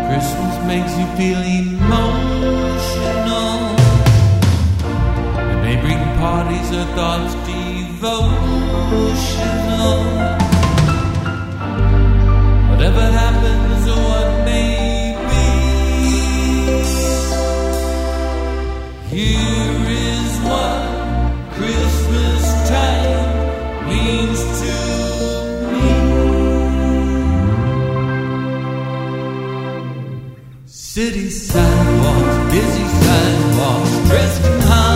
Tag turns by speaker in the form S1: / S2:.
S1: Christmas makes you feel emotional. It may bring parties or thoughts devotional. Whatever happens or what may be, here is what Christmas time means to me. City sidewalks, busy sidewalks, dressed in high